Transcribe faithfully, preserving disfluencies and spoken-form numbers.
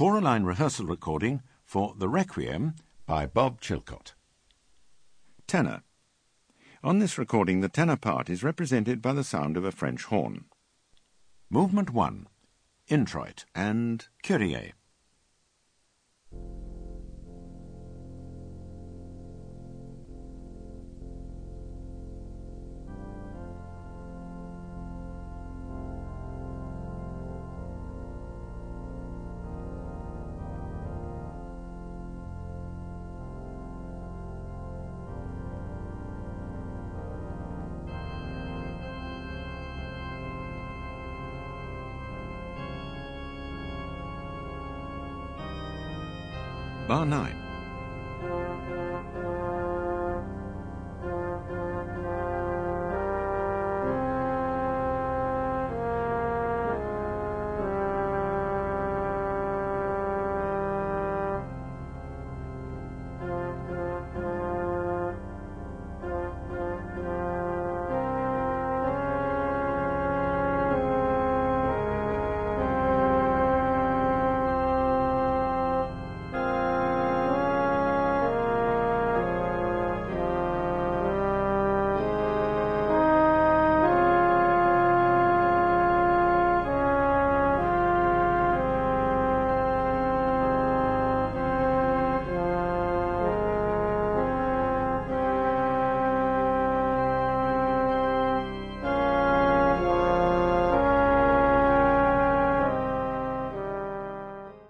choraline rehearsal recording for The Requiem by Bob Chilcott. Tenor. On this recording, the tenor part is represented by the sound of a French horn. Movement one, Introit and Kyrie. Bar nine.